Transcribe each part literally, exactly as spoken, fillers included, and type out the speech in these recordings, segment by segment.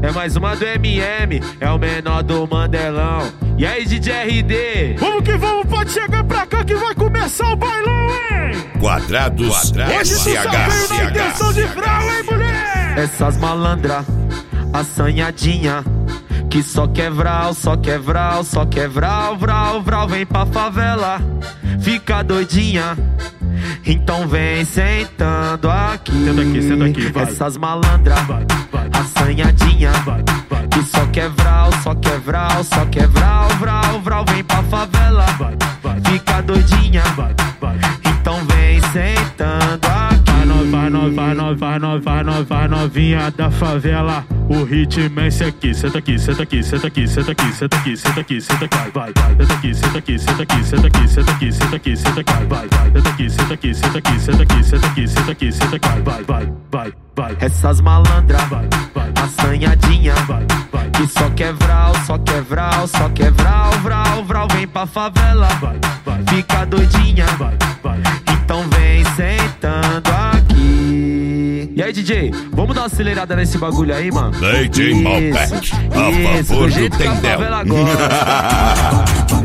É mais uma do M M, é o menor do Mandelão. E aí, D J R D? Vamos que vamos, pode chegar pra cá que vai começar o bailão, hein? Quadrados, Hoje tu só veio na intenção de frau, hein, mulher? Essas malandra, assanhadinha, que só quer vral, só quer vral, só quer vral, vral, vral. Vem pra favela, fica doidinha, então vem sentando aqui. Senta aqui, senta aqui, vai. Essas malandra, Vai, vai, assanhadinha, vai, vai, que só quer vral, só quer vral, só quer vral, vral, vral. Vem pra favela, vai, vai, fica doidinha, vai, vai. então vem sentando aqui. Vai, no, vai, no, vai, no, vai, no, vai, novinha da favela. O ritmo é esse aqui. Senta aqui, senta aqui, senta aqui, senta aqui, senta aqui, senta aqui, senta aqui, vai, vai. Senta aqui, senta aqui, senta aqui, senta aqui, senta aqui, senta aqui, senta aqui, vai, vai. Senta aqui, senta aqui, senta aqui, senta aqui, senta aqui, senta aqui, senta aqui, vai, vai, vai, vai. Essas malandra, Vai, vai, assanhadinha, vai, vai, que só quer vral, só quer vral, só quer vral, vral, vral. Vem pra favela, vai, vai, fica doidinha, vai, vai. então vem sentando aqui. E aí, D J, vamos dar uma acelerada nesse bagulho aí, mano? D J Malbec, a isso, favor do do jeito que a Tendel. favela gosta.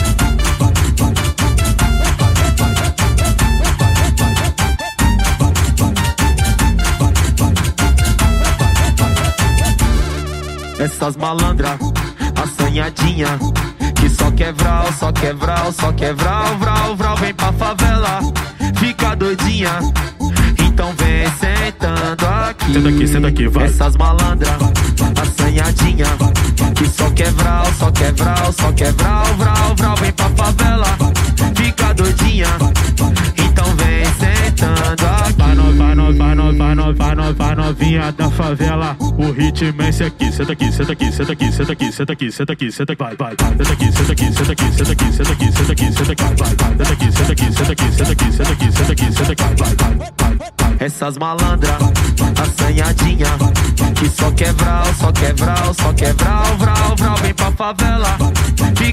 Essas malandra, assanhadinha, que só quer vral, só quer vral, só quer vral, vral, vral. Vem pra favela, fica doidinha, então vem sentando aqui. Senta aqui, senta aqui, vai. Essas malandra, assanhadinha, que só quer vral, só quer vral, só quer vral, vral, vral. Vem pra favela, fica doidinha, então vem sentando aqui. Vai, no, vai, no, vai, no, vai, no, vai, no, vai, novinha da favela. O ritmo é esse aqui. Senta aqui, senta aqui, senta aqui, senta aqui, senta aqui, senta aqui, senta aqui, vai, vai. Senta aqui, senta aqui, senta aqui, senta aqui, senta aqui, senta aqui, senta aqui, vai, vai. Senta aqui, senta aqui, senta aqui, senta aqui, senta aqui, senta aqui, senta aqui, vai, vai, vai. Essas malandra, assanhadinha, que só quer vral, só quer vral, só quer vral, vral, vral. Vem pra favela, fica